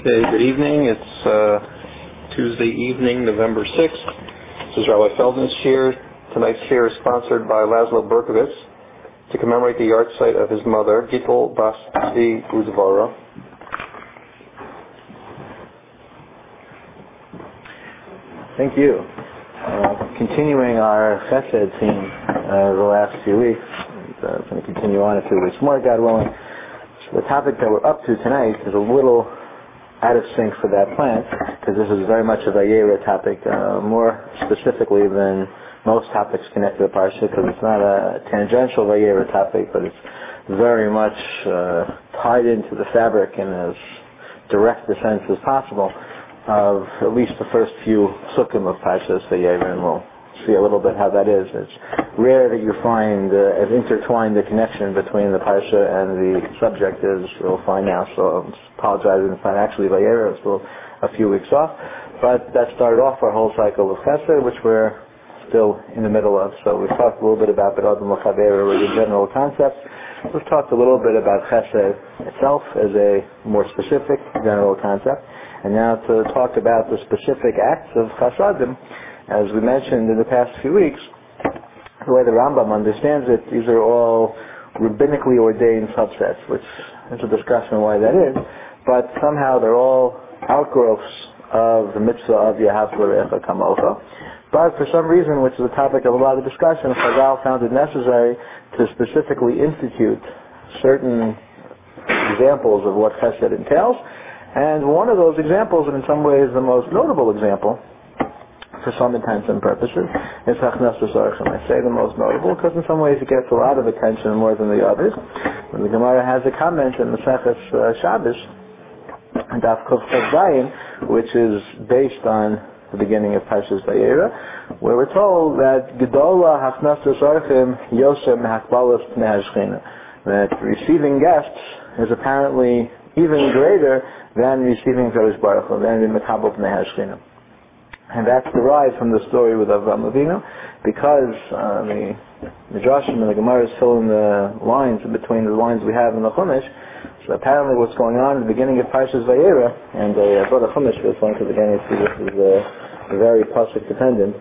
Okay, good evening. It's Tuesday evening, November 6th. This is Rabbi Feldman's shir. Tonight's shir is sponsored by Laszlo Berkovitz to commemorate the yard site of his mother, Gittel Bas Tzvi Udvara. Thank you. Continuing our chesed theme the last few weeks, it's going to continue on a few weeks more, God willing. So the topic that we're up to tonight is a little out of sync for that plan, because this is very much a Vayera topic, more specifically than most topics connected to the parsha, because it's not a tangential Vayera topic, but it's very much tied into the fabric in as direct a sense as possible of at least the first few sukkim of Parshas Vayera, and we'll see a little bit how that is. It's rare that you find as intertwined the connection between the parsha and the subject as we'll find now. So I'm apologizing if not actually Vayera, it's still a few weeks off. But that started off our whole cycle of Chesed, which we're still in the middle of. So we've talked a little bit about B'Adam L'Chavera, or the general concepts. We've talked a little bit about Chesed itself as a more specific general concept. And now to talk about the specific acts of Chasadim. As we mentioned in the past few weeks, the way the Rambam understands it, these are all rabbinically ordained subsets, which is a discussion why that is, but somehow they're all outgrowths of the mitzvah of Yehavta L'Recha Kamocha. But for some reason, which is a topic of a lot of discussion, Chazal found it necessary to specifically institute certain examples of what Chesed entails, and one of those examples, and in some ways the most notable example, for some intents and purposes, is Hachnasas Orchim. I say the most notable because in some ways it gets a lot of attention more than the others. When the Gemara has a comment in the Maseches Shabbos, Daf Kuf Zayin, which is based on the beginning of Parshas Vayera, where we're told that Gedola Hachnasas Orchim Yosem Hakbalas Pnei Hashchina, that receiving guests is apparently even greater than receiving Kadosh Baruch Hu, than the Mekabel Pnei Hashchina. And that's derived from the story with Avraham Avinu, because the Midrashim and the Gemaras fill in the lines in between the lines we have in the Chumash. So apparently what's going on in the beginning of Parshas Vayera, and I brought a Chumash for this one because again you see this is very pasuk dependent.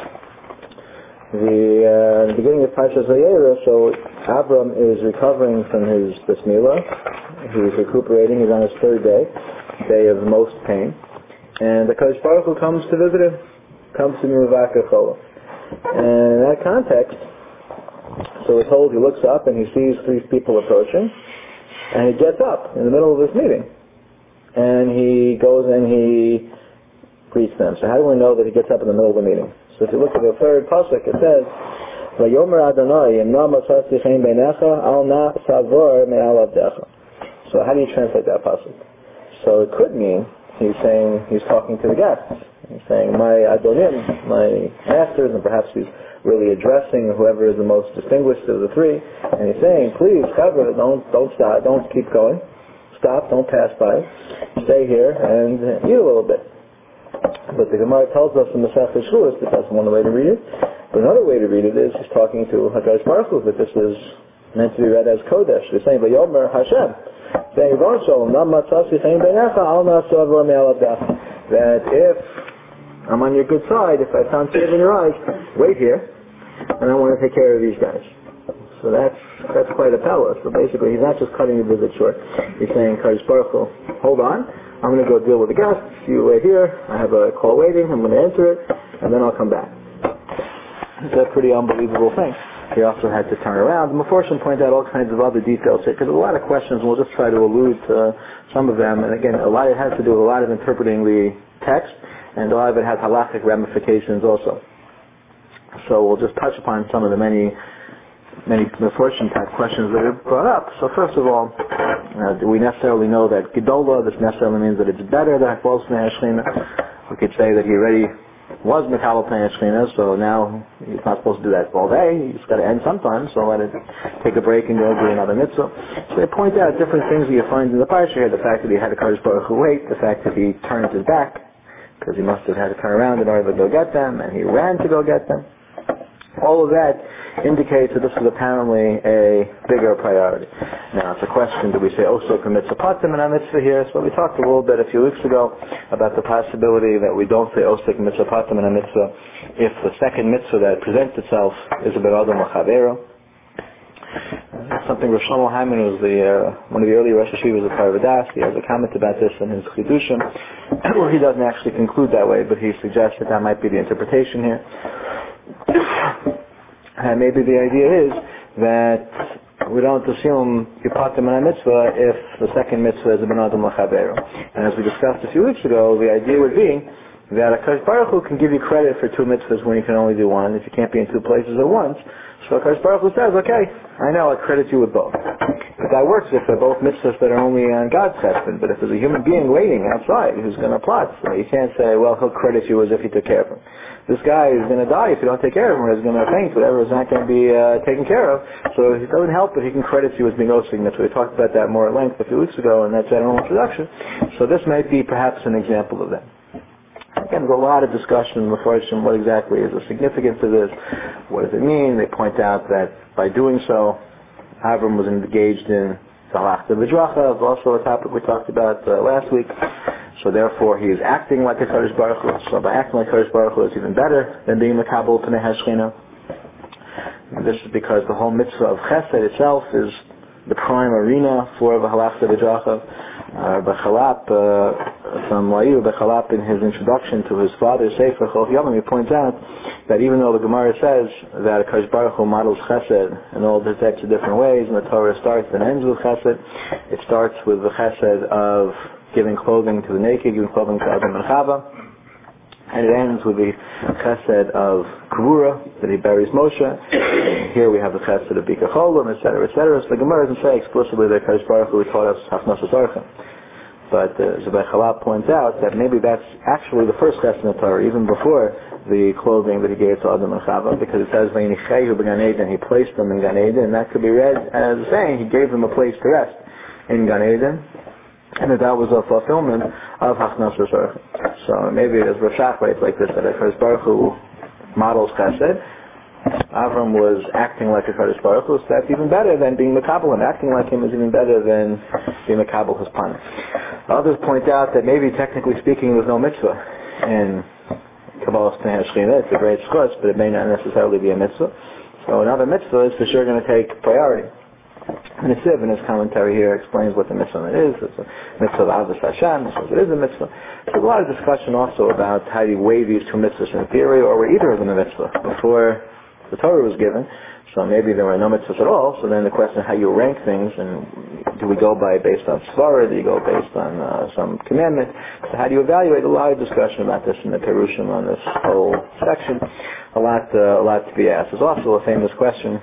The beginning of Parshas Vayera, so Abram is recovering from his bris milah. He's recuperating. He's on his third day of most pain. And the Kadosh Baruch Hu comes to visit him, comes to Mivaka Chola. And in that context, so we're told he looks up and he sees three people approaching, and he gets up in the middle of this meeting. And he goes and he greets them. So how do we know that he gets up in the middle of the meeting? So if you look at the third pasuk, it says, Vayomer Adonai, Imna Matzatzi Chen Beinecha, Al Na Savor Me'al Avdecha. So how do you translate that pasuk? So it could mean he's saying, he's talking to the guests. He's saying, my Adonim, my masters, and perhaps he's really addressing whoever is the most distinguished of the three. And he's saying, please, cover, don't stop, don't keep going. Stop, don't pass by. Stay here and eat a little bit. But the Gemara tells us in the Masechet Shavuos that that's one way to read it. But another way to read it is he's talking to HaKadosh Baruch Hu, that this is meant to be read as Kodesh. He's saying, Vayomer Hashem. Saying, that if I'm on your good side, if I found favor in your eyes, wait here, and I want to take care of these guys. So that's quite a pella. So basically, he's not just cutting the visit short. He's saying, Kadosh Baruch Hu, hold on, I'm going to go deal with the guests. You wait here. I have a call waiting. I'm going to answer it, and then I'll come back. It's a pretty unbelievable thing. He also had to turn around. The Meforshim point out all kinds of other details here, because a lot of questions, and we'll just try to allude to some of them. And again, a lot of it has to do with a lot of interpreting the text, and a lot of it has halachic ramifications also. So we'll just touch upon some of the many Meforshim type questions that are brought up. So first of all, do we necessarily know that Gedola, this necessarily means that it's better than Hakbos Pnei Hashchina? We could say that he already was Mekabel Pnei Hashchina, so now he's not supposed to do that all day. He's got to end sometime, so let it take a break and go do another mitzvah. So they point out different things that you find in the parsha here. The fact that he had a Kadosh Baruch Hu wait, the fact that he turned his back because he must have had to turn around in order to go get them, and he ran to go get them. All of that indicates that this is apparently a bigger priority. Now, it's a question, do we say osek mitzvah patim and a mitzvah here? So we talked a little bit a few weeks ago about the possibility that we don't say osek mitzvah patim and a mitzvah if the second mitzvah that presents itself is a ben adam l'chavero. Something Rosh Shlomo Hyman, who's one of the early Rosh Hashivas of Parvadas, he has a comment about this in his Chidushim, where he doesn't actually conclude that way, but he suggests that might be the interpretation here. And maybe the idea is that we don't assume Yipatim and a mitzvah if the second mitzvah is a ben adam l'chavero. And as we discussed a few weeks ago, the idea would be that HaKadosh Baruch Hu can give you credit for two mitzvahs when you can only do one, if you can't be in two places at once. So HaKadosh Baruch Hu says, okay, I know, I credit you with both. But that works if they're both mitzvahs that are only on God's chesed. But if there's a human being waiting outside who's going to plot, so you can't say, well, he'll credit you as if he took care of him. This guy is going to die if you don't take care of him, or he's going to faint, whatever is not going to be taken care of. So it doesn't help that he can credit you as being osig mitzvah. We talked about that more at length a few weeks ago in that general introduction. So this might be perhaps an example of that. Again, there's a lot of discussion in the Mefarshim, what exactly is the significance of this, what does it mean? They point out that by doing so, Avram was engaged in Halachta V'dracha, also a topic we talked about last week. So therefore he is acting like a Kadosh Baruch Hu. So by acting like Kadosh Baruch Hu is even better than being Makabel Pnei Hashchina. And this is because the whole mitzvah of Chesed itself is the prime arena for the Halachta V'dracha. Bechalap, Bechalap in his introduction to his father's Sefer Chol Yomim, he points out that even though the Gemara says that Kadosh Baruch Hu models Chesed in all the types of different ways, and the Torah starts and ends with Chesed, it starts with the Chesed of giving clothing to the naked, giving clothing to Adam and Chava, and it ends with the Chesed of Kavura, that he buries Moshe. Here we have the Chesed of Bika Cholim, etc., etc. So the Gemara doesn't say explicitly that Kadosh Baruch Hu taught us Hafnasas Orchem. But Zabei Chalab points out that maybe that's actually the first Chesed in the Torah, even before the clothing that he gave to Adam and Chava, because it says, Vayinichehu b'Gan Eden, he placed them in Gan Eden, and that could be read as saying he gave them a place to rest in Gan Eden, and that was a fulfillment of Hafnasas Orchem. So maybe as Rashach writes like this, that Kadosh Baruch Hu models Chesed, Avram was acting like a Kadosh Baruch Hu, so that's even better than being Makabel, and acting like him is even better than being Makabel his panim. Others point out that maybe technically speaking there's no mitzvah in Kabbalah Pnei Hashchina. It's a great schus, but it may not necessarily be a mitzvah. So another mitzvah is for sure going to take priority. And Nesiv in his commentary here explains what the mitzvah is. It's a mitzvah of Avos Hashem, so it is a mitzvah. There's a lot of discussion also about how you weigh these two mitzvahs in theory, or were either of them a mitzvah before the Torah was given. So maybe there were no mitzvahs at all. So then the question is how you rank things, and do we go based on svara? Do you go based on some commandment? So how do you evaluate? A lot of discussion about this in the Perushim on this whole section. A lot to be asked. There's also a famous question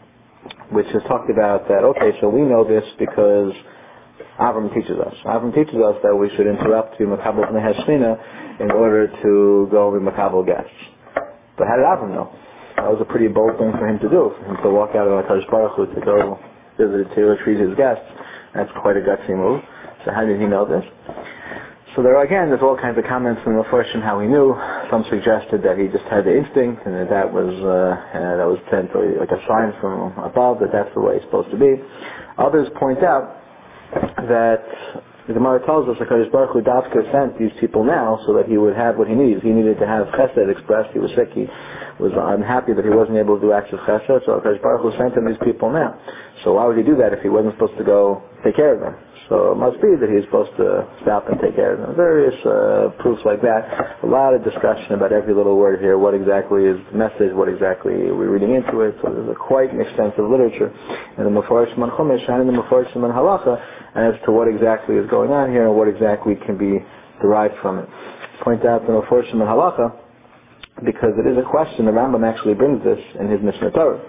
which is talked about that, okay, so we know this because Avram teaches us. Avram teaches us that we should interrupt the Makabel Pnei Hashchina in order to go with Makabel guests. But how did Avram know? That was a pretty bold thing for him to do, for him to walk out of HaKadosh Baruch Hu to go visit, to treat his guests. That's quite a gutsy move. So how did he know this? So there's all kinds of comments from the Mefarshim how he knew. Some suggested that he just had the instinct, and that was sent like a sign from above that that's the way it's supposed to be. Others point out that the Gemara tells us that HaKadosh Baruch Hu Dafka sent these people now so that he would have what he needs. He needed to have Chesed expressed. He was sick. He was unhappy that he wasn't able to do acts of Chesed. So HaKadosh Baruch Hu sent him these people now. So why would he do that if he wasn't supposed to go take care of them? So it must be that he's supposed to stop and take care of them. Various proofs like that. A lot of discussion about every little word here. What exactly is the message? What exactly are we reading into it? So there's quite an extensive literature in the Mefarshim on Chumash and in the Mefarshim on Halacha as to what exactly is going on here and what exactly can be derived from it. Point out the Mefarshim on Halacha because it is a question. The Rambam actually brings this in his Mishnah Torah.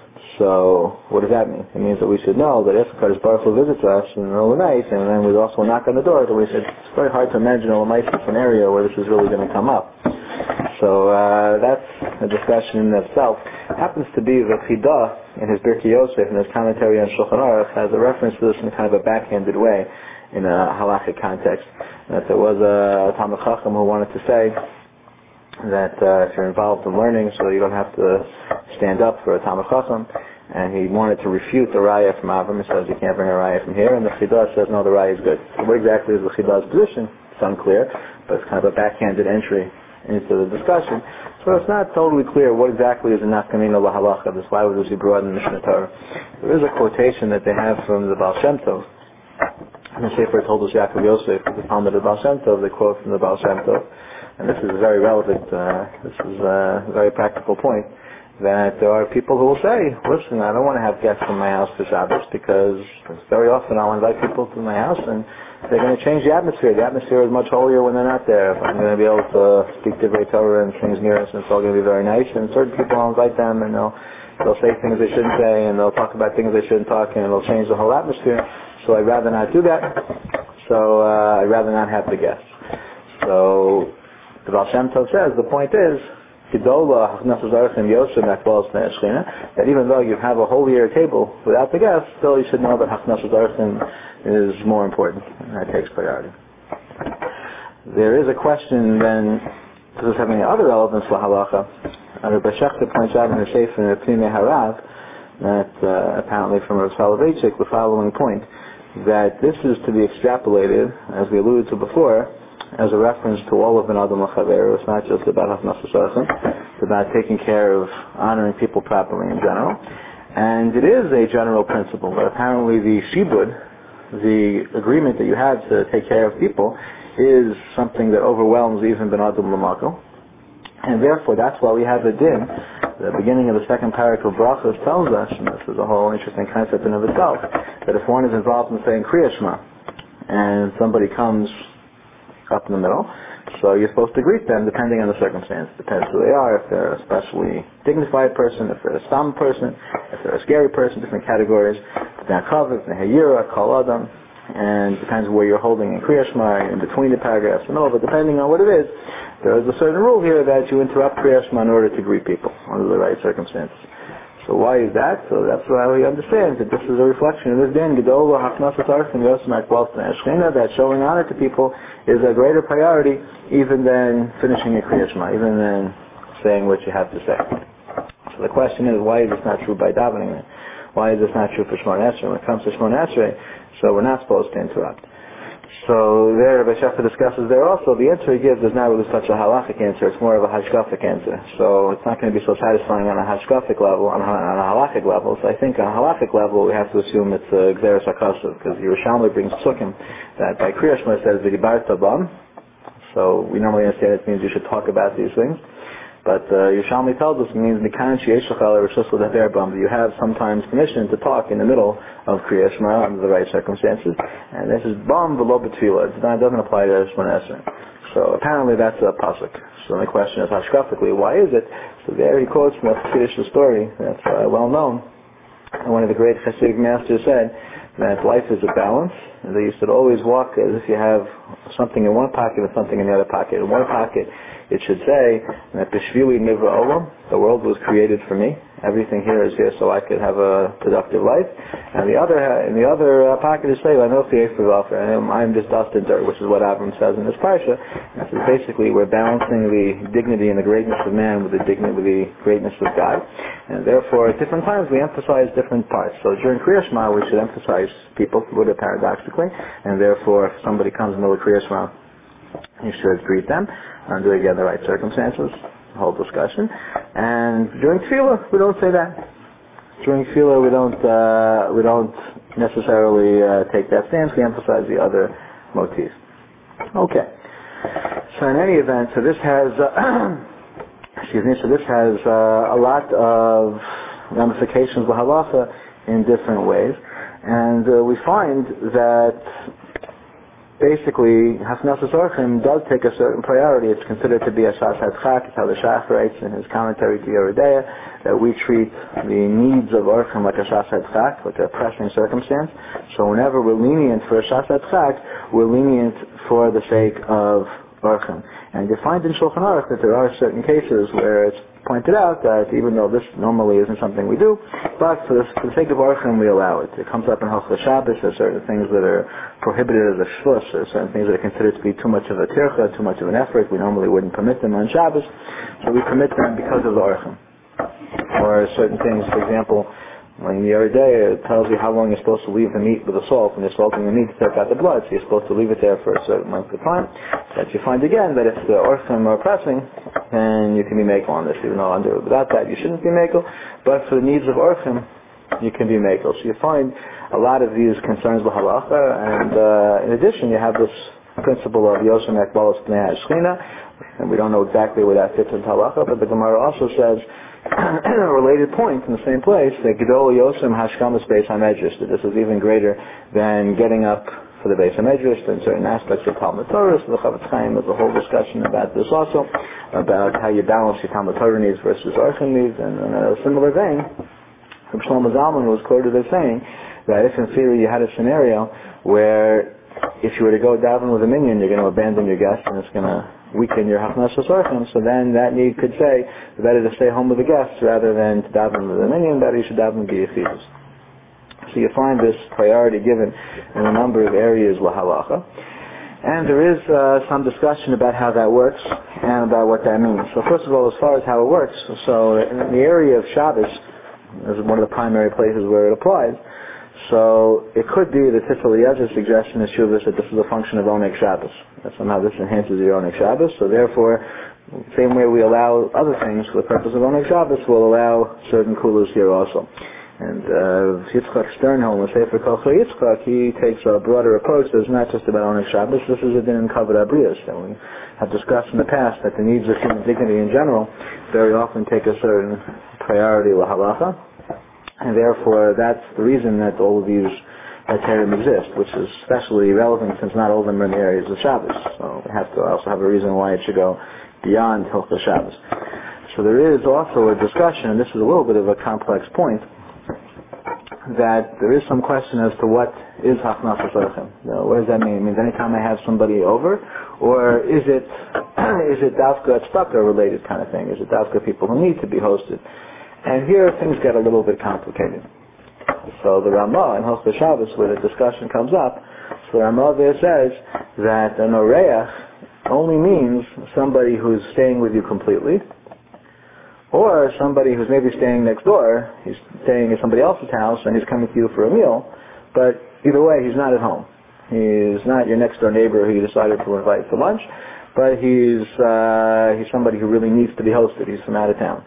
So, what does that mean? It means that we should know that if HaKadosh Baruch Hu visits us in the middle of the night, and then we also knock on the door, that we said, it's very hard to imagine a Lamaisa scenario where this is really going to come up. So, that's a discussion in itself. It happens to be that Chidah, in his Birkei Yosef, in his commentary on Shulchan Aruch, has a reference to this in kind of a backhanded way, in a halachic context. That there was a Talmid Chacham who wanted to say that if you're involved in learning, so you don't have to stand up for a Talmud Chacham. And he wanted to refute the raya from Avram. He says you can't bring a raya from here, and the Chidah says no, the raya is good. So what exactly is the Chidah's position? It's unclear, but it's kind of a backhanded entry into the discussion. So it's not totally clear what exactly is a nafkamina lahalacha. This why was he brought in the Mishnah Torah. There is a quotation that they have from the Baal Shem Tov. And the Sefer told us Yaakov Yosef, the founder of the Baal Shem Tov, they quote from the Baal Shem Tov. And this is very relevant, this is a very practical point, that there are people who will say, listen, I don't want to have guests in my house for Shabbos because very often I'll invite people to my house and they're going to change the atmosphere. The atmosphere is much holier when they're not there. If I'm going to be able to speak to Torah and things near us, and it's all going to be very nice. And certain people, I'll invite them and they'll say things they shouldn't say, and they'll talk about things they shouldn't talk, and it'll change the whole atmosphere. So I'd rather not do that. So I'd rather not have the guests. So the Baal Shem Tov says, the point is, that even though you have a holier table without the guests, still you should know that Hachnasas Archim is more important, and that takes priority. There is a question then, does this have any other relevance to halacha? Rabbi Shechter points out in the Sefer Pnimei Harav that apparently from Rav Soloveitchik the following point, that this is to be extrapolated, as we alluded to before, as a reference to all of Ben Adam L'Chaver. It's not just about Hachnasas Archim. It's about taking care of honoring people properly in general. And it is a general principle, but apparently the shibud, the agreement that you have to take care of people, is something that overwhelms even Ben Adam L'Makom. And therefore, that's why we have a din. The beginning of the second parak of Brachos tells us, and this is a whole interesting concept in of itself, that if one is involved in saying Kriya Shema, and somebody comes up in the middle, so you're supposed to greet them depending on the circumstance. Depends who they are, if they're a especially dignified person, if they're a stam person, if they're a scary person, different categories. If they're Hayira, Kol Adam, and depends where you're holding in Kriya Shema, in between the paragraphs and all, but depending on what it is, there is a certain rule here that you interrupt Kriya Shema in order to greet people under the right circumstances. So why is that? So that's why we understand that this is a reflection of this din, that showing honor to people is a greater priority even than finishing a Kriya Shema, even than saying what you have to say. So the question is, why is this not true by davening? Why is this not true for Shemona Esrei? When it comes to Shemona Esrei, so we're not supposed to interrupt. So there, Rabbi Shechter discusses there also, the answer he gives is not really such a halachic answer, it's more of a hashkafic answer. So it's not going to be so satisfying on a hashkafic level, on a halachic level. So I think on a halachic level we have to assume it's a Gzeres HaKasav, because Yerushalmi brings Psukim that by Kriya Shema says V'dibarta bam. So we normally understand it means you should talk about these things. But Yerushalmi tells us it means that you have sometimes permission to talk in the middle of Kriya Shema under the right circumstances. And this is bam v'lo b'tfilah. It doesn't apply to Shemona Esrei. So apparently that's a pasuk. So the question is hashkafically, why is it? So there he quotes from a Kiddush story that's well known. And one of the great Hasidic masters said that life is a balance, and that you should always walk as if you have something in one pocket and something in the other pocket. In one pocket, it should say that B'shvili nivra olam, the world was created for me. Everything here is here so I could have a productive life. And in the other pocket is say, I'm just dust and dirt, which is what Avram says in this parsha. And so basically, we're balancing the dignity and the greatness of man with the dignity, with the greatness of God. And therefore, at different times, we emphasize different parts. So during Kriya Shema, we should emphasize people, paradoxically, and therefore, if somebody comes in the middle of Kriya Shema, you should greet them under again the right circumstances, the whole discussion. And during Tefillah, we don't say that. During Tefillah, we don't necessarily take that stance. We emphasize the other motifs. Okay. So in any event, so this has a lot of ramifications of halacha in different ways, and we find that basically, Hachnasas Archim does take a certain priority. It's considered to be a Shas HaTchak. It's how the Shach writes in his commentary to Yoreh De'ah, that we treat the needs of Archim like a Shas HaTchak, like a pressing circumstance. So whenever we're lenient for a Shas HaTchak, we're lenient for the sake of Orchim. And you find in Shulchan Aruch that there are certain cases where it's pointed out that even though this normally isn't something we do, but for the sake of Orchim we allow it. It comes up in Hilchos Shabbos. There's certain things that are prohibited as a shvus. There's certain things that are considered to be too much of a tircha, too much of an effort. We normally wouldn't permit them on Shabbos, so we permit them because of the Orchim. Or certain things, for example, in the other day, it tells you how long you're supposed to leave the meat with the salt. When you're salting the meat to take out the blood, so you're supposed to leave it there for a certain length of time. That you find again that if the orchim are pressing, then you can be makel on this. Even though without that you shouldn't be makel, but for the needs of orchim, you can be makel. So you find a lot of these concerns with halacha, and in addition you have this principle of Yosem Ekbalos Bnei HaShechina, and we don't know exactly where that fits into halacha, but the Gemara also says, a related point in the same place, that Gedol Yosem Hashkamas Beis HaMedrash, that this is even greater than getting up for the Beis HaMedrash, in certain aspects of Talmud Torah. So the Chavetz Chaim has a whole discussion about this also, about how you balance your Talmud Torah needs versus Orchim needs, and in a similar vein, Shlomo Zalman was quoted as saying that if in theory you had a scenario where if you were to go daven with a minyan, you're going to abandon your guest and it's going to weaken your hachnasas orchim, so then that need could say better to stay home with the guests rather than to daven with a minyan, better you should daven with yechidus. So you find this priority given in a number of areas lahalacha. And there is some discussion about how that works and about what that means. So first of all, as far as how it works, so in the area of Shabbos, this is one of the primary places where it applies. So it could be that Tzitz Eliezer's suggestion is Shuvas that this is a function of Oneg Shabbos. That somehow this enhances your Oneg Shabbos. So therefore, same way we allow other things for the purpose of Oneg Shabbos, we'll allow certain kulas here also. And Yitzchak Sternholm, the Sefer Kol Yitzchak, he takes a broader approach. It's not just about Oneg Shabbos. This is a din in Kavod Abrius. And we have discussed in the past that the needs of human dignity in general very often take a certain priority with halacha. And therefore, that's the reason that all of these Heterim exist, which is especially relevant since not all of them are in the areas of Shabbos. So we have to also have a reason why it should go beyond Hilchos Shabbos. So there is also a discussion, and this is a little bit of a complex point, that there is some question as to what is Hachnasas Orchim. What does that mean? It means anytime I have somebody over, or is it Dafka Tzedakah related kind of thing? Is it Dafka people who need to be hosted? And here things get a little bit complicated. So the Ramah in Hilchos Shabbos, where the discussion comes up, so the Ramah there says that an Oreach only means somebody who's staying with you completely, or somebody who's maybe staying next door. He's staying at somebody else's house and he's coming to you for a meal, but either way he's not at home. He's not your next door neighbor who you decided to invite for lunch, but he's somebody who really needs to be hosted. He's from out of town.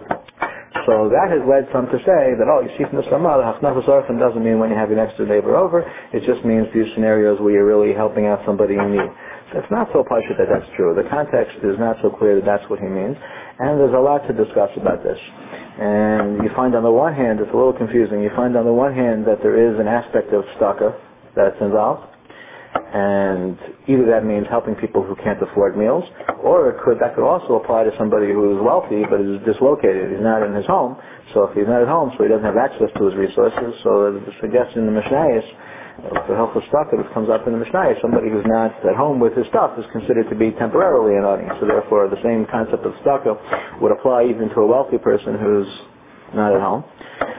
So that has led some to say that, you see from the Ramah, the Hachnasas Orchim doesn't mean when you have your next door neighbor over. It just means these scenarios where you're really helping out somebody in need. So it's not so pashut that that's true. The context is not so clear that that's what he means. And there's a lot to discuss about this. And you find on the one hand, it's a little confusing, you find on the one hand that there is an aspect of tzedakah that's involved. And either that means helping people who can't afford meals, or that could also apply to somebody who is wealthy but is dislocated. He's not in his home, so if he's not at home, so he doesn't have access to his resources. So the suggestion in the Mishnayos, for Hilchos Tzedakah, that comes up in the Mishnayos, somebody who's not at home with his stuff is considered to be temporarily an audience. So therefore, the same concept of tzedakah would apply even to a wealthy person who's not at home.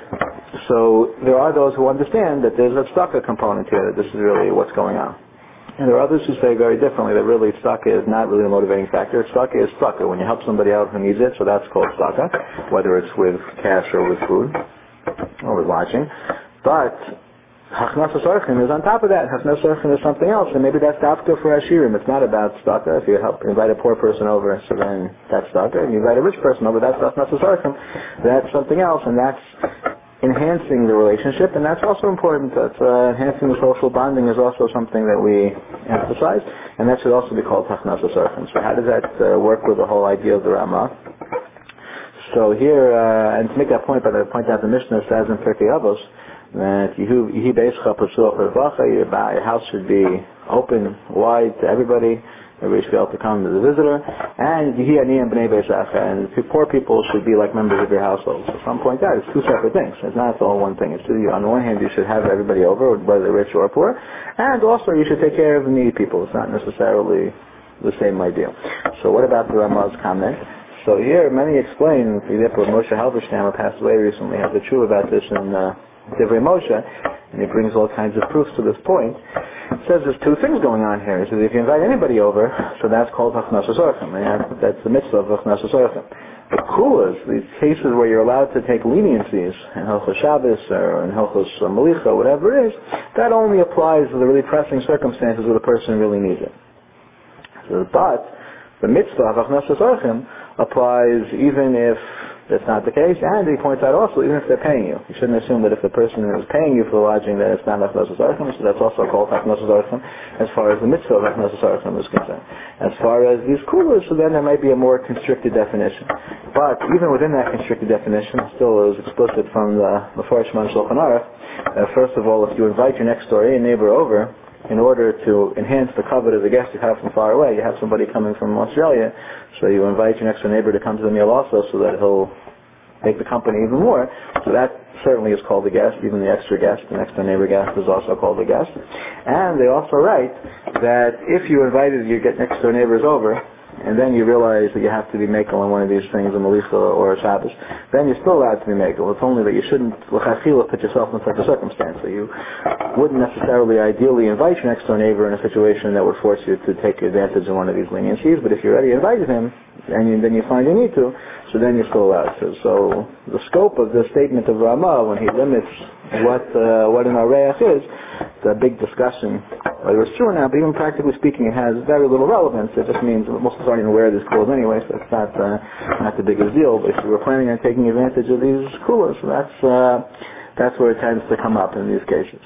So there are those who understand that there's a tzedakah component here, that this is really what's going on. And there are others who say very differently, that really tzedakah is not really the motivating factor. Tzedakah is tzedakah. When you help somebody out who needs it, so that's called tzedakah, whether it's with cash or with food or with lodging. But Hachnasas Orchim is on top of that. Hachnasas Orchim is something else, and maybe that's dafka for Ashirim. It's not about tzedakah. If you invite a poor person over, so then that's tzedakah. If you invite a rich person over, that's Hachnasas Orchim. That's something else, and that's enhancing the relationship, and that's also important. That enhancing the social bonding is also something that we emphasize, and that should also be called Hachnasas Orchim. So how does that work with the whole idea of the Ramah? So here, and to make that point, but I point out the Mishnah says in Pirkei Avos that your house should be open, wide to everybody. Everybody should be able to come as a visitor. And poor people should be like members of your household. So some point out, it's two separate things. It's not all one thing. It's on the one hand, you should have everybody over, whether they're rich or poor. And also, you should take care of the needy people. It's not necessarily the same idea. So what about the Ramah's comment? So here, many explain, for example, Moshe Halberstam, who passed away recently, has a true about this in Divrei Moshe, and he brings all kinds of proofs to this point. It says there's two things going on here. He says if you invite anybody over, so that's called Hachnasas Orchim. That's the mitzvah of Hachnasas Orchim. The kulas, these cases where you're allowed to take leniencies in Hilchos Shabbos or in Hilchos Malicha, whatever it is, that only applies to the really pressing circumstances where the person really needs it. So, but the mitzvah of Hachnasas Orchim applies even if that's not the case, and he points out also even if they're paying you. You shouldn't assume that if the person is paying you for the lodging that it's not Hachnasas Orchim, so that's also called Hachnasas Orchim as far as the mitzvah of Hachnasas Orchim is concerned. As far as these kulas, so then there might be a more constricted definition. But even within that constricted definition, still is explicit from the Foreshman and Shulchan Aruch, first of all, if you invite your next door neighbor over, in order to enhance the covet of the guest you have from far away, you have somebody coming from Australia, so you invite your next door neighbor to come to the meal also so that he'll make the company even more. So that certainly is called a guest, even the extra guest, the next door neighbor guest is also called a guest. And they also write that if you invited your next door neighbors over, and then you realize that you have to be makel on one of these things, a Malicha or a Shabbos, then you're still allowed to be makel. It's only that you shouldn't l'chachila put yourself in such a circumstance. So you wouldn't necessarily ideally invite your next door neighbor in a situation that would force you to take advantage of one of these leniencies, but if you already invited him, and then you find you need to, so then you're still allowed to. So the scope of the statement of Ramah, when he limits what an areach is, it's a big discussion. Whether it's true or not, but even practically speaking, it has very little relevance. It just means most of us aren't even wear these clothes anyway, so it's not the biggest deal. But if you were planning on taking advantage of these kulas, that's where it tends to come up in these cases.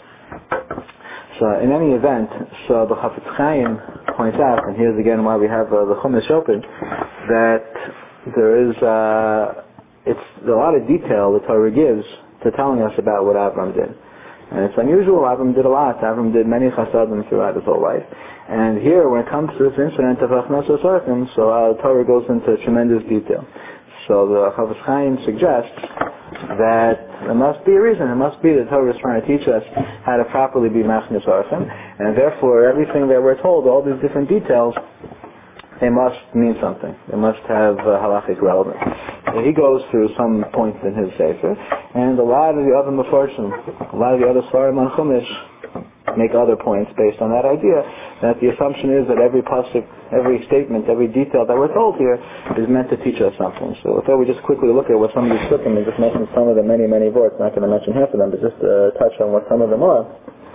So in any event, so the Chafetz Chaim points out, and here's again why we have the Chumash open, that there is it's a lot of detail the Torah gives to telling us about what Avram did. And it's unusual. Avram did a lot. Avram did many chasadim throughout his whole life. And here, when it comes to this incident of Hachnasas Orchim, so the Torah goes into tremendous detail. So the Chafetz Chaim suggests that there must be a reason. It must be that the Torah is trying to teach us how to properly be Hachnasas Orchim, and therefore everything that we're told, all these different details, they must mean something. They must have halachic relevance. So he goes through some points in his sefer, and a lot of the other Mefarshim, a lot of the other Svarim on Chumash make other points based on that idea, that the assumption is that every pasuk, every statement, every detail that we're told here is meant to teach us something. So I thought we just quickly look at what some of these psukim, and just mention some of the many, many words. I'm not going to mention half of them, but just touch on what some of them are.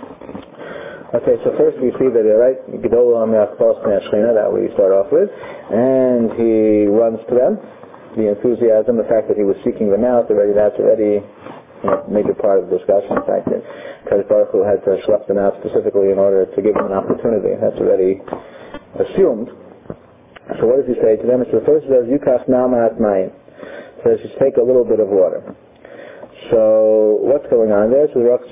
Okay, so first we see that, right, Gedolah Me'achvos Me'ashchina, that we start off with, and he runs to them. The enthusiasm, the fact that he was seeking them out, that's already a major part of the discussion. In fact, that Kadosh Baruch Hu had to schlep them out specifically in order to give them an opportunity. That's already assumed. So what does he say to them? It's the first says, Yukach Na'mat Mayim. Says, just take a little bit of water. So what's going on there? So first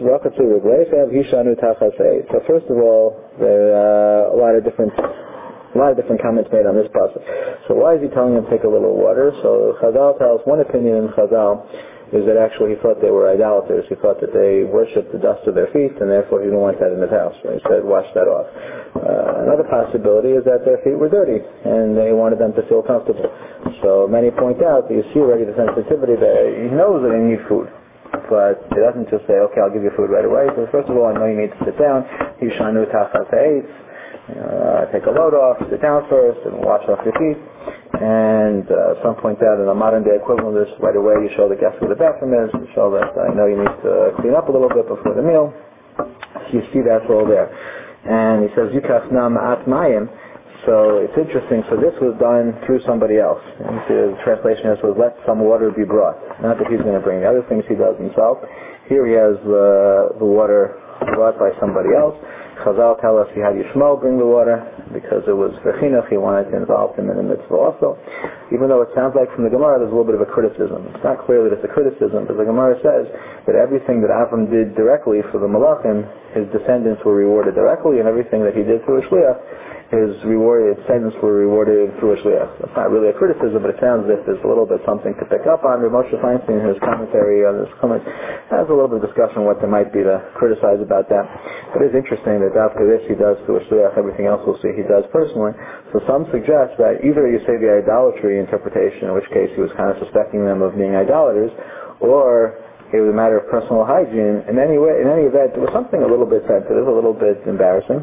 of all, there are a lot of different comments made on this process. So why is he telling them to take a little water? So Chazal tells one opinion in Chazal is that actually he thought they were idolaters. He thought that they worshipped the dust of their feet, and therefore he didn't want that in his house. So he said, wash that off. Another possibility is that their feet were dirty, and they wanted them to feel comfortable. So many point out that you see already the sensitivity there. He knows that they need food, but he doesn't just say, okay, I'll give you food right away. So first of all, I know you need to sit down. Yishanu tachas ha'etz. Take a load off, sit down first, and wash off your feet. And some point out in a modern day equivalent of this, right away you show the guest where the bathroom is, you show that I know you need to clean up a little bit before the meal. So you see that's all there. And he says, Yukach na ma'at mayim. So it's interesting, so this was done through somebody else. And the translation is, let some water be brought. Not that he's going to bring the other things he does himself. Here he has the water brought by somebody else. Chazal tell us he had Yishmael bring the water because it was for chinuch. He wanted to involve him in the mitzvah also. Even though it sounds like from the Gemara there's a little bit of a criticism. It's not clear that it's a criticism, but the Gemara says that everything that Avram did directly for the Malachim, his descendants were rewarded directly, and everything that he did through a shliach, his sentence were rewarded through a shliach. That's not really a criticism, but it sounds as if there's a little bit something to pick up on. Moshe Feinstein, in his commentary on this comment, has a little bit of discussion on what there might be to criticize about that. But it's interesting that after this he does through a shliach, everything else we'll see he does personally. So some suggest that either you say the idolatry interpretation, in which case he was kind of suspecting them of being idolaters, or it was a matter of personal hygiene. In any event, it was something a little bit sensitive, a little bit embarrassing.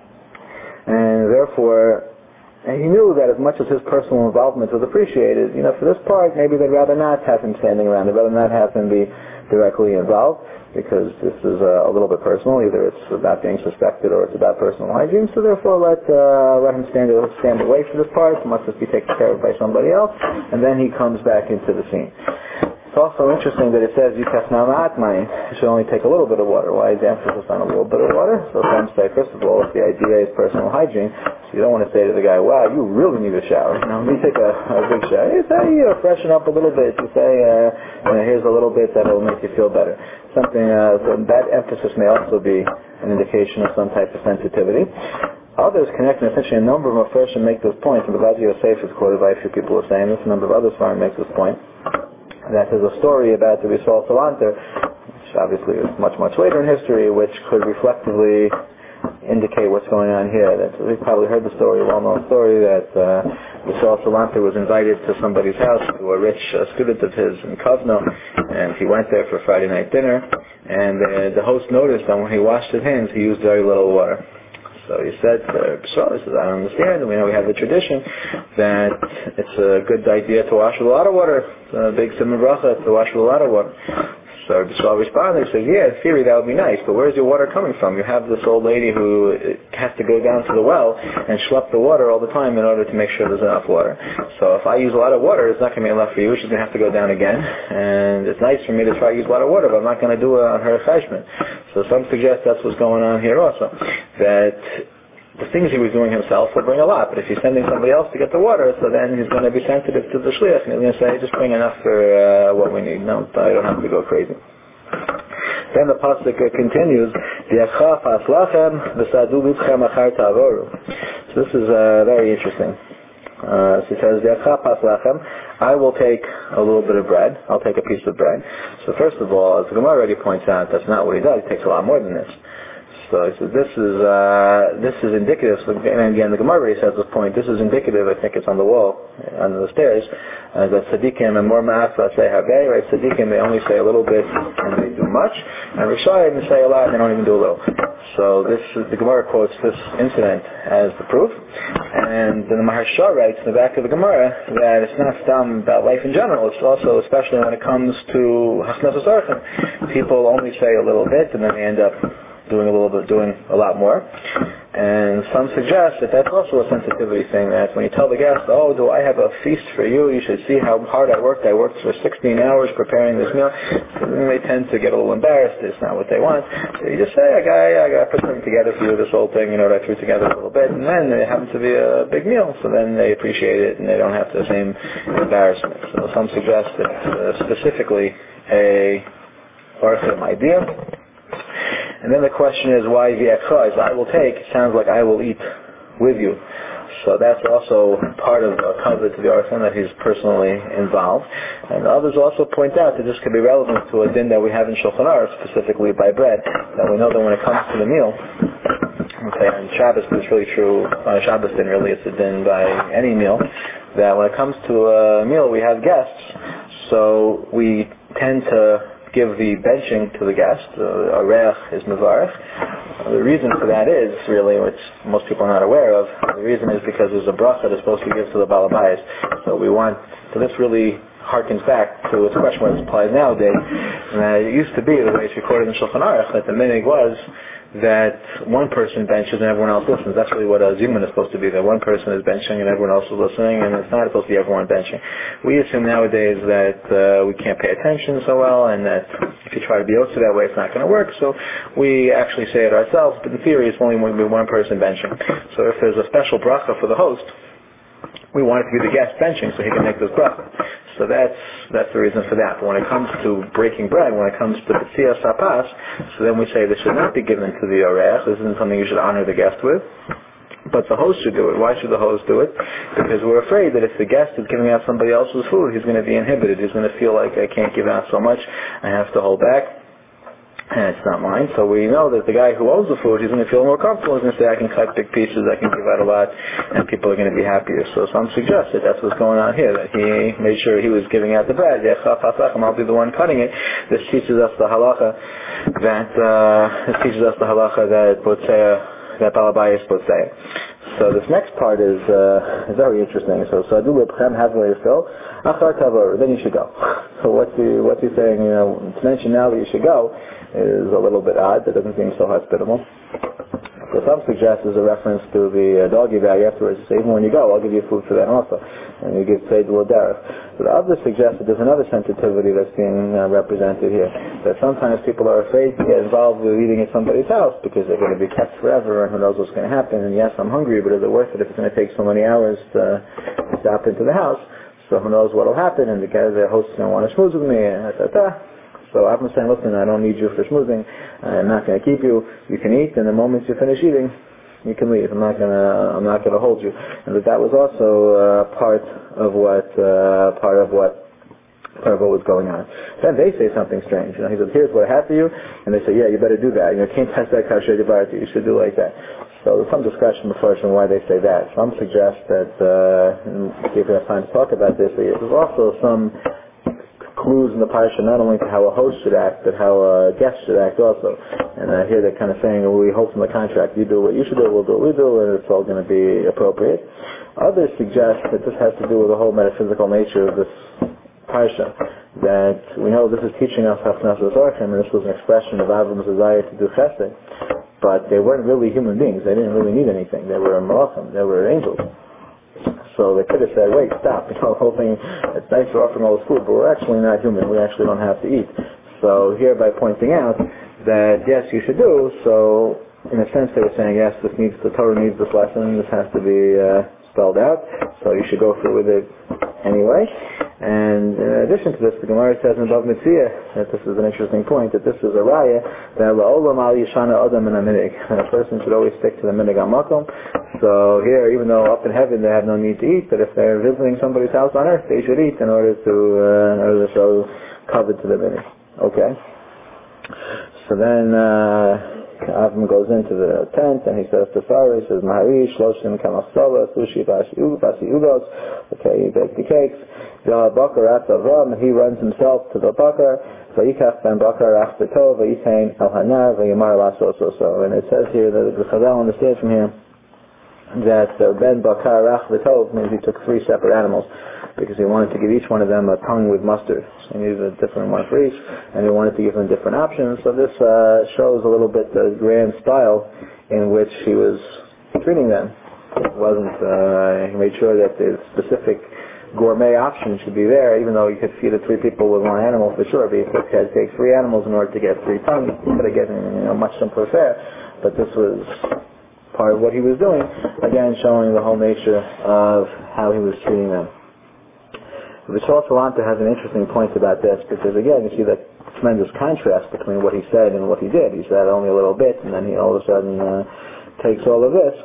And therefore, he knew that as much as his personal involvement was appreciated, for this part, maybe they'd rather not have him standing around. They'd rather not have him be directly involved, because this is a little bit personal. Either it's about being suspected or it's about personal hygiene. So therefore, let him stand away from this part. It must just be taken care of by somebody else. And then he comes back into the scene. It's also interesting that it says Yikach Ma'at Mayim. You should only take a little bit of water. Why is the emphasis on a little bit of water? So some say, first of all, if the idea is personal hygiene, so you don't want to say to the guy, wow, you really need a shower. You take a big shower. You say, freshen up a little bit. You say, here's a little bit that will make you feel better. Something, so that emphasis may also be an indication of some type of sensitivity. Others connect, and essentially a number of Mepharshim make this point, and Bavazi Yosef is quoted by a few people who are saying this, a number of others make this point, that there's a story about the Yisrael Salanter, which obviously is much, much later in history, which could reflectively indicate what's going on here. We've probably heard the story, a well-known story, that Yisrael Salanter was invited to somebody's house, to a rich student of his in Kovno, and he went there for Friday night dinner, and the host noticed that when he washed his hands, he used very little water. So he said to Yisrael, he says, I don't understand, we know we have the tradition that it's a good idea to wash with a lot of water. It's a big simon bracha to wash with a lot of water. So Yisrael responded, he says, yeah, in theory that would be nice, but where's your water coming from? You have this old lady who has to go down to the well and schlep the water all the time in order to make sure there's enough water. So if I use a lot of water, it's not going to be enough for you. She's going to have to go down again. And it's nice for me to try to use a lot of water, but I'm not going to do it on her cheshbon. So some suggest that's what's going on here also. That the things he was doing himself will bring a lot, but if he's sending somebody else to get the water, so then he's going to be sensitive to the shliach, and he's going to say, just bring enough for what we need. No, I don't have to go crazy. Then the pasuk continues, "V'yachaf aslachem v'sadu b'tchem achar ta'avoru." So this is very interesting. So it says, "V'yachaf aslachem," I will take a little bit of bread. I'll take a piece of bread. So first of all, as the Gemara already points out, that's not what he does. He takes a lot more than this. So he says, this is indicative, and again the Gemara already says this point, this is indicative, I think it's on the wall, under the stairs, that tzaddikim and more ma'aseh say habei, right? Tzaddikim, they only say a little bit and they do much, and Rishayim, they say a lot and they don't even do a little. So the Gemara quotes this incident as the proof, and then the Maharsha writes in the back of the Gemara that it's not about life in general, it's also, especially when it comes to hachnasas orchim, people only say a little bit and then they end up doing a lot more. And some suggest that that's also a sensitivity thing, that when you tell the guest, oh, do I have a feast for you? You should see how hard I worked. I worked for 16 hours preparing this meal. And they tend to get a little embarrassed. It's not what they want. So you just say, I got to put something together for you, this whole thing, that I threw together a little bit. And then it happens to be a big meal. So then they appreciate it and they don't have the same embarrassment. So some suggest that specifically a orchim idea. And then the question is, why v'yachaz? I will take, sounds like I will eat with you. So that's also part of the cover to the orchim, that he's personally involved. And others also point out that this could be relevant to a din that we have in Shulchan Aruch, specifically by bread, that we know that when it comes to the meal, okay, on Shabbos, but it's really true, on Shabbos din really, it's a din by any meal, that when it comes to a meal we have guests, so we tend to give the benching to the guest. A reach is mevarech. The reason for that is really, which most people are not aware of, the reason is because there's a bracha that's supposed to give to the Baal Habayis. So this really harkens back to its question what applies nowadays. And it used to be, the way it's recorded in Shulchan Aruch, that the minig was that one person benches and everyone else listens. That's really what a zimun is supposed to be, that one person is benching and everyone else is listening, and it's not supposed to be everyone benching. We assume nowadays that we can't pay attention so well, and that if you try to be also that way, it's not going to work, so we actually say it ourselves, but in theory it's only going to be one person benching. So if there's a special bracha for the host, we want it to be the guest benching so he can make this bracha. So that's the reason for that. But when it comes to breaking bread, when it comes to B'tziyas Sapas, so then we say this should not be given to the orech. This isn't something you should honor the guest with. but the host should do it. Why should the host do it? Because we're afraid that if the guest is giving out somebody else's food, he's going to be inhibited. He's going to feel like, I can't give out so much, I have to hold back, and it's not mine. So we know that the guy who owns the food, he's going to feel more comfortable. He's going to say, I can cut big pieces, I can give out a lot, and people are going to be happier. So some suggest that that's what's going on here, that he made sure he was giving out the bread. I'll be the one cutting it. This teaches us the halacha that Balabayas would say. So this next part is very interesting. So then you should go. So what's he saying? To mention now that you should go is a little bit odd. That doesn't seem so hospitable. So some suggest is a reference to the doggy bag afterwards. Say, even when you go, I'll give you food for that also. And you give Seder L'Derech. But the others suggest that there's another sensitivity that's being represented here. That sometimes people are afraid to get involved with eating at somebody's house because they're going to be kept forever and who knows what's going to happen. And yes, I'm hungry, but is it worth it if it's going to take so many hours to stop into the house? So who knows what will happen, and the guy, the host is going to want to schmooze with me, and So I'm saying, listen, I don't need you for schmoozing. I'm not going to keep you. You can eat, and the moment you finish eating, you can leave. I'm not going to hold you. And that was also part of what was going on. Then they say something strange. He says, here's what I have for you, and they say, yeah, you better do that. Can't test that kasher devarti. You should do like that. So there's some discussion before on why they say that. Some suggest that, if we have time to talk about this, there's also some clues in the parsha not only to how a host should act, but how a guest should act also. And here they're kind of saying, we hope from the contract, you do what you should do, we'll do what we do, and it's all going to be appropriate. Others suggest that this has to do with the whole metaphysical nature of this parsha, that we know this is teaching us Hafnasas Orchim, and this was an expression of Avram's desire to do chesed, but they weren't really human beings. They didn't really need anything. They were malachim. They were angels. So they could have said, wait, stop. The whole thing, it's nice for offering all this food, but we're actually not human. We actually don't have to eat. So here by pointing out that, yes, you should do, so in a sense they were saying, yes, the Torah needs this lesson. This has to be spelled out. So you should go through with it anyway. And in addition to this, the Gemara says in Bava Metzia that this is an interesting point, that this is a raya that la'olam al yishana adam min haminig. A person should always stick to the minig hamakom. So here, even though up in heaven they have no need to eat, but if they're visiting somebody's house on earth, they should eat in order to show covet to the minig. Okay. So then Avram goes into the tent and he says to Sarah, he says, Mahari, Shloshim, Kamachsova, Sushi, Basi Ugos. Okay, he baked the cakes. Bakar at Avram, and he runs himself to the Bakar. Vayikach ben Bakar Achbetov, Vayitain El Hanav, Vayimar Lasososo. And it says here that the Chazal understands from here that Ben Bakar Achbetov means he took 3 separate animals because he wanted to give each one of them a tongue with mustard. So he needed a different one for each, and he wanted to give them different options. So this shows a little bit the grand style in which he was treating them. It wasn't, he made sure that the specific gourmet option should be there, even though you could feed the 3 people with 1 animal for sure, but you had to take 3 animals in order to get 3 tongues. You could have gotten much simpler fare, but this was part of what he was doing, again showing the whole nature of how he was treating them. Vishal Salanta has an interesting point about this, because again you see that tremendous contrast between what he said and what he did. He said only a little bit, and then he all of a sudden takes all of this.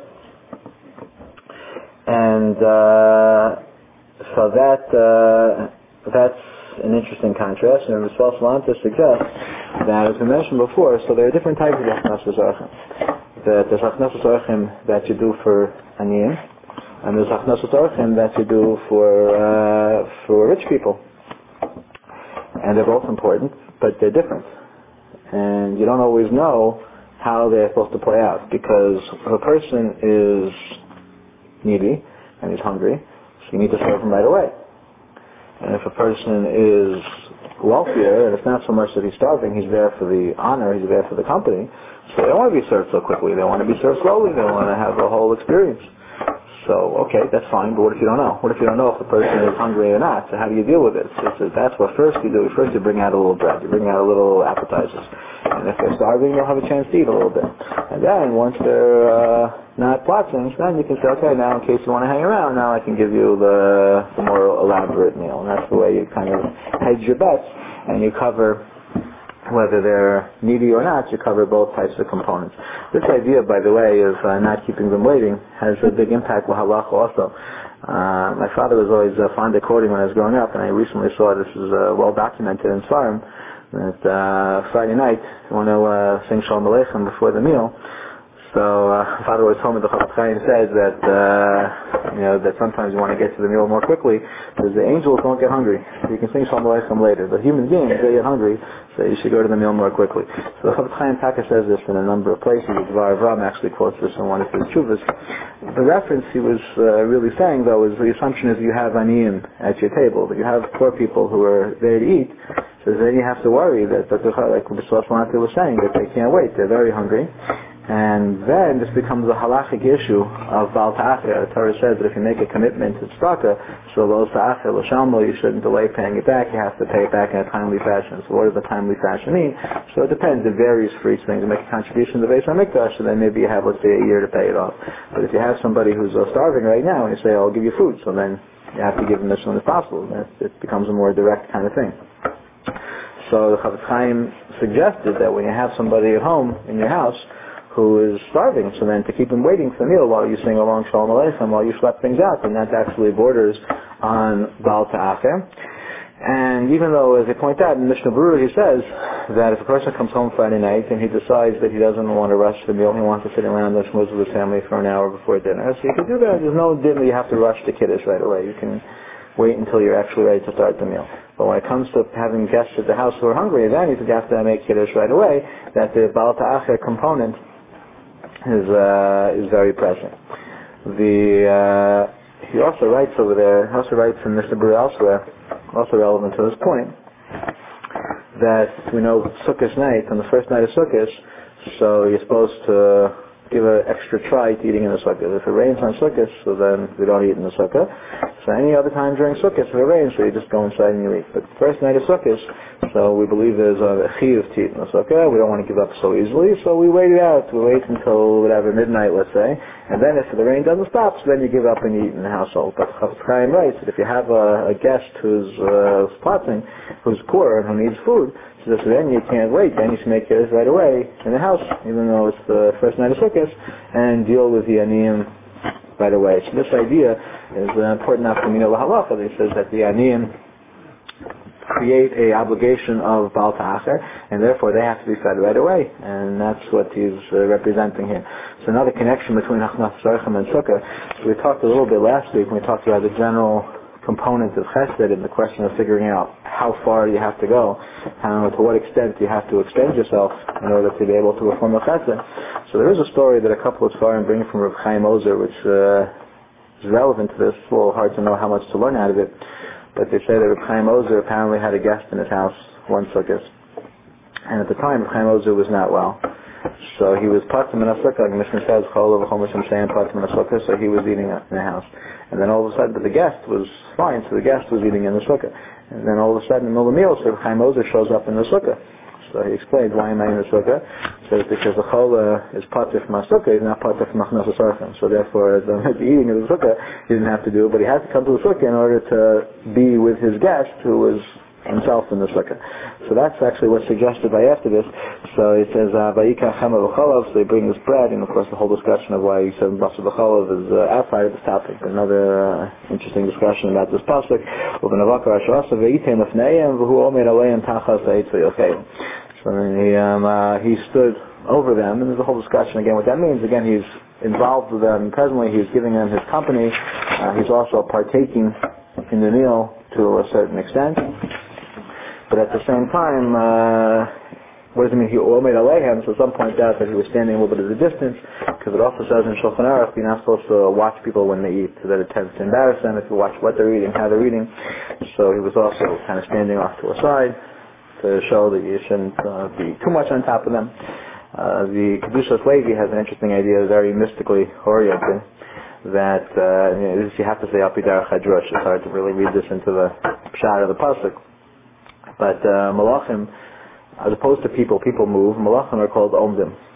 And so that's an interesting contrast, and Vishal Salanta suggests that, as we mentioned before, so there are different types of Hafnasas Orchim. There's Hafnasas Orchim that you do for Aniyim, and there's Hafnasas Orchim that you do for rich people. And they're both important, but they're different. And you don't always know how they're supposed to play out, because if a person is needy and he's hungry, so you need to serve him right away. And if a person is wealthier, and it's not so much that he's starving, he's there for the honor, he's there for the company, so they don't want to be served so quickly, they want to be served slowly, they want to have the whole experience. So, okay, that's fine, but what if you don't know? What if you don't know if the person is hungry or not? So how do you deal with it? So that's what first you do. First you bring out a little bread, you bring out a little appetizers. And if they're starving, they'll have a chance to eat a little bit. And then once they're not plotting, then you can say, okay, now in case you want to hang around, now I can give you the more elaborate meal. And that's the way you kind of hedge your bets, and you cover whether they're needy or not, you cover both types of components. This idea, by the way, of not keeping them waiting has a big impact with halacha also. My father was always fond of quoting when I was growing up, and I recently saw this is well documented in Svarim, that Friday night, you want to sing Shalom Aleichem before the meal. So Father always told me, the Chofetz Chaim says that that sometimes you want to get to the meal more quickly because the angels don't get hungry. You can sing Shalom Aleichem later. The human beings, they get hungry, so you should go to the meal more quickly. So the Chofetz Chaim Taka says this in a number of places. Dvar Avram actually quotes this in one of his tshuvas. The reference he was really saying, though, is the assumption is you have aniyim at your table, that you have poor people who are there to eat. So then you have to worry that, like B'Slas Lanati was saying, that they can't wait. They're very hungry. And then this becomes a halachic issue of Baal Ta'acher. The Torah says that if you make a commitment to tzedakah, so Lo Ta'acher, Lo Shalmo, you shouldn't delay paying it back. You have to pay it back in a timely fashion. So what does the timely fashion mean? So it depends. It varies for each thing. You make a contribution to the Beis HaMikdash, and then maybe you have, let's say, a year to pay it off. But if you have somebody who's starving right now, and you say, I'll give you food, so then you have to give them as soon as possible. It becomes a more direct kind of thing. So the Chofetz Chaim suggested that when you have somebody at home in your house who is starving, so then to keep him waiting for the meal while you sing along Shalom Aleichem, while you schlep things out, and that actually borders on Baal Ta'acher. And even though, as they point out in Mishnah Berurah, he says that if a person comes home Friday night and he decides that he doesn't want to rush the meal, he wants to sit around and schmooze with his family for an hour before dinner, so you can do that. There's no dinner you have to rush the kiddush right away. You can wait until you're actually ready to start the meal. But when it comes to having guests at the house who are hungry, then you have to make kiddush right away, that the Baal Ta'acher component is very present. He also writes over there, in Mishnah Berurah elsewhere, also relevant to this point, that we know Sukkot night, on the first night of Sukkot, so you're supposed to give an extra try to eating in the sukkah. If it rains on Sukkot, so then we don't eat in the sukkah. So any other time during Sukkot, if it rains, so you just go inside and you eat. But the first night of Sukkot, so we believe there's a chiyuv to eat in the sukkah. We don't want to give up so easily, so we wait it out. We wait until whatever, midnight, let's say. And then if the rain doesn't stop, so then you give up and you eat in the household. But Chofetz Chaim writes that if you have a guest who's plotting, who's poor and who needs food, so then you can't wait. Then you should make yours right away in the house, even though it's the first night of Sukkot, and deal with the aniyim right away. So this idea is important enough for me to halacha. He says that the aniyim create a obligation of Baal Ta'acher, and therefore they have to be fed right away. And that's what he's representing here. So another connection between Hachnaf Tzorchim and Sukkah. So we talked a little bit last week when we talked about the general component of chesed and the question of figuring out how far you have to go, to what extent you have to extend yourself in order to be able to perform the chesed. So there is a story that a couple of Svarim bring from Reb Chaim Ozer, which is relevant to this. It's a little hard to know how much to learn out of it, but they say that Reb Chaim Ozer apparently had a guest in his house one Sukkot, and at the time Reb Chaim Ozer was not well. So he was patim in a sukkah, like the Mishnah says, so he was eating in the house. And then all of a sudden, the guest was fine, so the guest was eating in the sukkah. And then all of a sudden, in the middle of the meal, so Chaim Ozer shows up in the sukkah. So he explained, why am I in the sukkah? He says, because the chola is patif from a sukkah, he's not patif from Achnas Tzorchim. So therefore, the eating of the sukkah, he didn't have to do it, but he had to come to the sukkah in order to be with his guest, who was himself in the sukkah. So that's actually what's suggested by after this. So it says, Vayikach Chama v'cholav, so they bring this bread, and of course the whole discussion of why he said Basar v'cholav is outside of this topic. Another interesting discussion about this pasuk. So then he stood over them, and there's a whole discussion again what that means. Again, he's involved with them presently, he's giving them his company, he's also partaking in the meal to a certain extent. But at the same time, what does it mean? He made aleihem, so some point out that he was standing a little bit at a distance, because it also says in Shulchan Aruch, you're not supposed to watch people when they eat, so that it tends to embarrass them if you watch what they're eating, how they're eating. So he was also kind of standing off to a side to show that you shouldn't be too much on top of them. The Kedushas Levi has an interesting idea, very mystically oriented, that you have to say Apidarach Hadrosh. It's hard to really read this into the pshat of the pasuk. But malachim, as opposed to people move. Malachim are called omdim.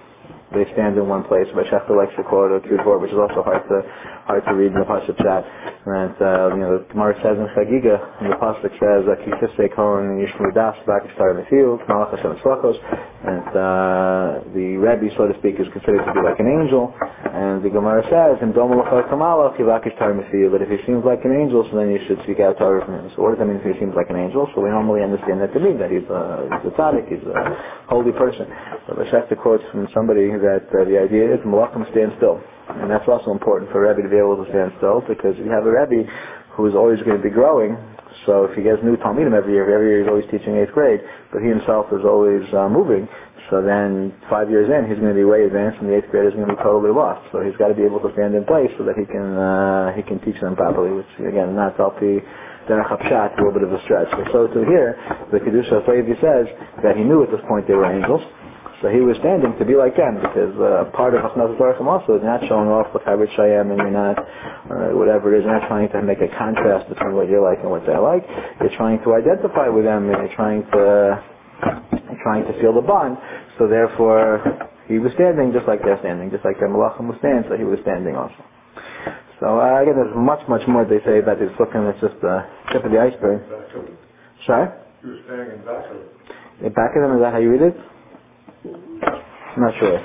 they stand in one place. Vayshechta likes to quote a cute word, which is also hard to read in the pasuk chat. And the Gemara says in Chagiga, and the pasuk says, "Kisisei Kohen Yishmu Das Vakishtar Mefiu Malach Hashem Tzlachos," and the Rebbe, so to speak, is considered to be like an angel. And the Gemara says, "In Dom Malach Kamalach Vakishtar Mefiu," but if he seems like an angel, so then you should seek out Torah from him. So what does that mean if he seems like an angel? So we normally understand that to mean that he's a tzaddik, he's a holy person. But Vayshechta quotes from somebody that the idea is Malachim stand still. And that's also important for a Rebbe to be able to stand still, because if you have a Rebbe who is always going to be growing, so if he gets new Talmidim every year he's always teaching 8th grade, but he himself is always moving, so then 5 years in he's going to be way advanced and the 8th grade is going to be totally lost. So he's got to be able to stand in place so that he can teach them properly, which again, not Alpi Derech HaPshat, a little bit of a stretch. So to here, the Kedusha of Levi says that he knew at this point they were angels. So he was standing to be like them, because part of Hachnas Baruchim also is not showing off with Hybrid Shayam, and you're not, whatever it is, you're not trying to make a contrast between what you're like and what they're like. You're trying to identify with them, and you're trying to feel the bond. So therefore, he was standing just like they're standing, just like their Malachim will stand, so he was standing also. So again, there's much more they say about this book, and it's just the tip of the iceberg. Sorry? You were standing in back of it. In back of them, is that how you read it? I'm not sure.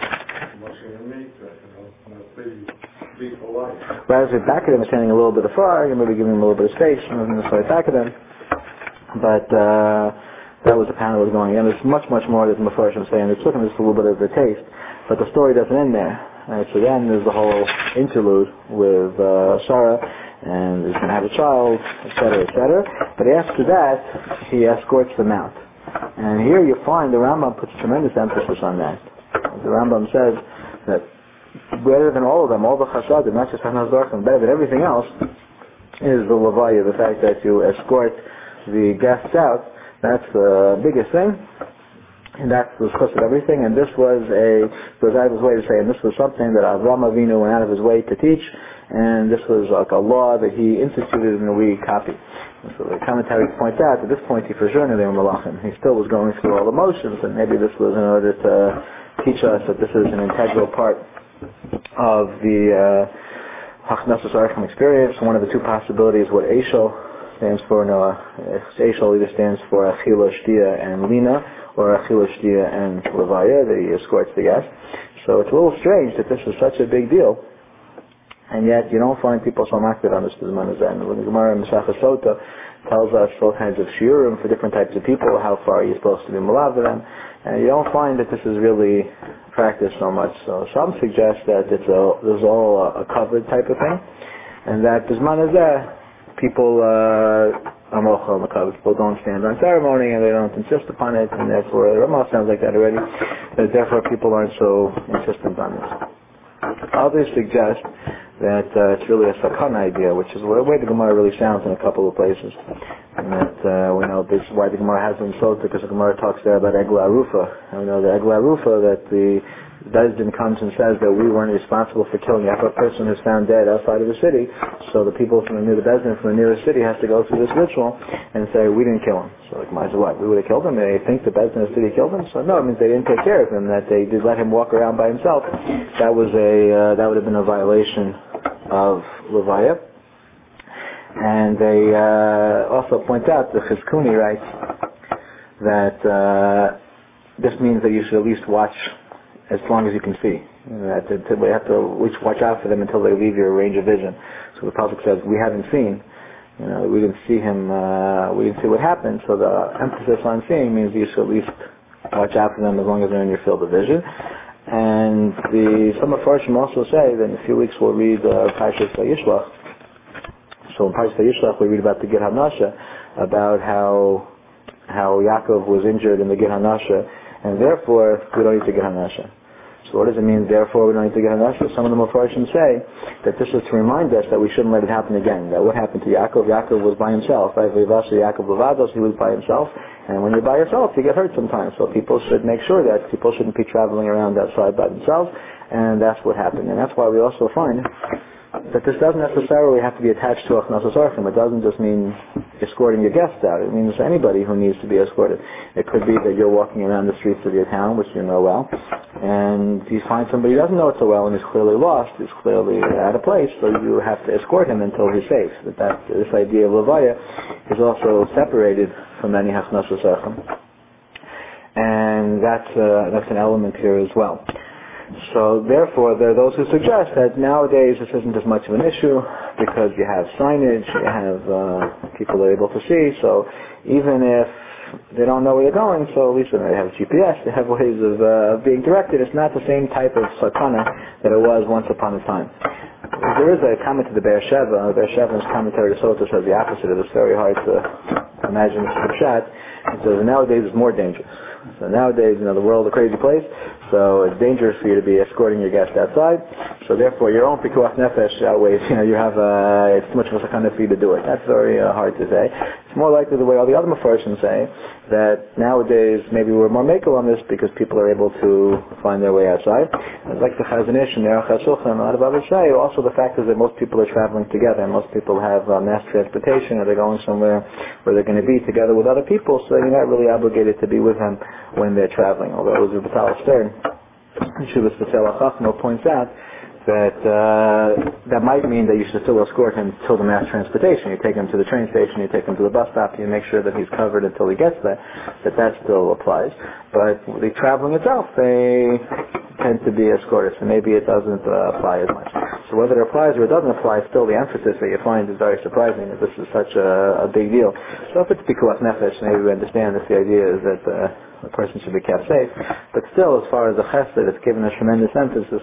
Whereas with back of them, it's standing a little bit afar, you're maybe giving them a little bit of space, and then it's back of them. But that was the panel that was going on. There's much more that the Mefarshim saying. It's looking just a little bit of the taste, but the story doesn't end there. Right, so then there's the whole interlude with Sarah, and he's going to have a child, etc., etc. But after that, he escorts them out. And here you find the Rambam puts tremendous emphasis on that. The Rambam says that better than all of them, all the chasadim, not just Hachnas Baruchim, better than everything else, is the levaya, the fact that you escort the guests out. That's the biggest thing. And that's the source of everything, and this was goes out of his way to say, and this was something that Avraham Avinu went out of his way to teach, and this was like a law that he instituted and we copy. And so the commentaries point out, at this point he for sure knew they were Malachim. He still was going through all the motions, and maybe this was in order to teach us that this is an integral part of the Hachnas Baruchim experience. One of the two possibilities, what Eshel stands for, Eshel either stands for Achila, Shtia, and Lina, or Achila, Shtia, and Levaya, that he escorts the guest. So it's a little strange that this is such a big deal, and yet you don't find people so active on this Bizman Azan. When the Gemara in Masechah Sota tells us all kinds of shiurim for different types of people, how far you're supposed to be malav them, and you don't find that this is really practiced so much. So some suggest that there's all a covered type of thing, and that Bizman Azan, people people don't stand on ceremony and they don't insist upon it, and therefore, the Ramah sounds like that already, but therefore people aren't so insistent on this. Others suggest that it's really a sakana idea, which is the way the Gemara really sounds in a couple of places. And that we know this is why the Gemara has been sold, because the Gemara talks there about Egla Arufa. And we know the Egla Arufa, that the Bezdin comes and says that we weren't responsible for killing a person who's found dead outside of the city. So the people from the Bezdin from the nearest city has to go through this ritual and say, we didn't kill him. So like, might as well, we would have killed him. They think the Bezdin of the city killed him. So no, it means they didn't take care of him, that they did let him walk around by himself. That would have been a violation of Levaya. And they also point out, the Chizkuni writes, that this means that you should at least watch as long as you can see. We have to at least watch out for them until they leave your range of vision. So the Prophet says, we haven't seen, we didn't see him, we didn't see what happened, so the emphasis on seeing means you should at least watch out for them as long as they're in your field of vision. And some of Farshim also say that in a few weeks we'll read Parshas Vayishlach. So in Parshas Vayishlach we read about the Gid HaNasha, about how Yaakov was injured in the Gid HaNasha, and therefore we don't need to Gid HaNasha. So what does it mean, therefore we don't need to Gid HaNasha? Some of the Mefarshim say that this is to remind us that we shouldn't let it happen again. That what happened to Yaakov? Yaakov was by himself. Right? Yaakov Levados, he was by himself. And when you're by yourself, you get hurt sometimes. So people should make sure that people shouldn't be traveling around outside by themselves. And that's what happened. And that's why we also find that this doesn't necessarily have to be attached to Hachnas Baruchim. It doesn't just mean escorting your guests out. It means anybody who needs to be escorted. It could be that you're walking around the streets of your town, which you know well, and you find somebody who doesn't know it so well and is clearly lost, is clearly out of place, so you have to escort him until he's safe. This idea of levaya is also separated from any hachnasas orchim. And that's an element here as well. So therefore, there are those who suggest that nowadays this isn't as much of an issue because you have signage, you have people are able to see. So even if they don't know where they're going, so at least when they have GPS, they have ways of being directed. It's not the same type of sakana that it was once upon a time. There is a comment to the Be'er Sheva. Be'er Sheva's commentary to Sota says the opposite. It's very hard to imagine this shot. It says nowadays it's more dangerous. So nowadays, the world is a crazy place, so it's dangerous for you to be escorting your guest outside. So therefore, your own pikuach nefesh outweighs, it's too much of a sakana for you to do it. That's very hard to say. It's more likely the way all the other mafarshim say, that nowadays maybe we're more makel on this because people are able to find their way outside. And like the Chazon Ish and the Aruch HaShulchan and a lot of others say, also the fact is that most people are traveling together, and most people have mass transportation, or they're going somewhere where they're going to be together with other people, so you're not really obligated to be with them when they're traveling. Although Elizabeth Tal Stern, Shuvas B'Tzel HaChachma, points out that that might mean that you should still escort him till the mass transportation. You take him to the train station, you take him to the bus stop, you make sure that he's covered until he gets there, that still applies. But the traveling itself, they tend to be escorted, so maybe it doesn't apply as much. So whether it applies or it doesn't apply, still the emphasis that you find is very surprising, that this is such a big deal. So if it's pikuach nefesh, maybe we understand that the idea is that a person should be kept safe. But still, as far as the chesed, it's given a tremendous emphasis.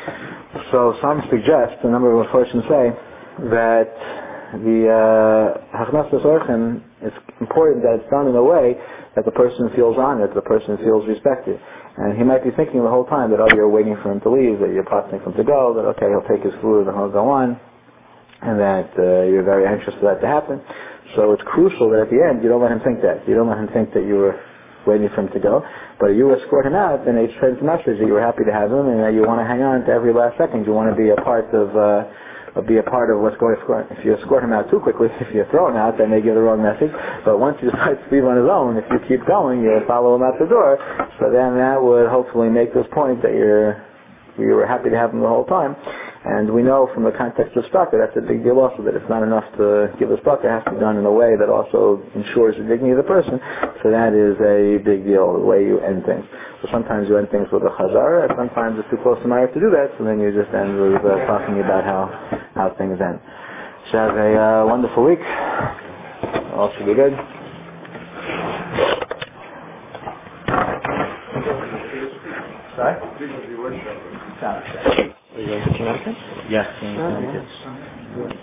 So some suggest, a number of Mepharshim say, that the hachnasas orchim, it's important that it's done in a way that the person feels honored, the person feels respected. And he might be thinking the whole time that, you're waiting for him to leave, that you're prompting him to go, that, okay, he'll take his food and he'll go on, and that you're very anxious for that to happen. So it's crucial that at the end, you don't let him think that. You don't let him think that you were waiting for him to go, but you escort him out, and it sends a message that you were happy to have him, and that you want to hang on to every last second. You want to be a part of what's going on. If you escort him out too quickly, if you throw him out, then they give the wrong message. But once he decides to leave on his own, if you keep going, you follow him out the door. So then that would hopefully make this point that you were happy to have him the whole time. And we know from the context of staka, that's a big deal also, that it's not enough to give a staka, it has to be done in a way that also ensures the dignity of the person. So that is a big deal, the way you end things. So sometimes you end things with a chazara, and sometimes it's too close to marriage to do that, so then you just end with talking about how things end. So have a wonderful week. All should be good. Sorry? Are you going to Connecticut? Yes.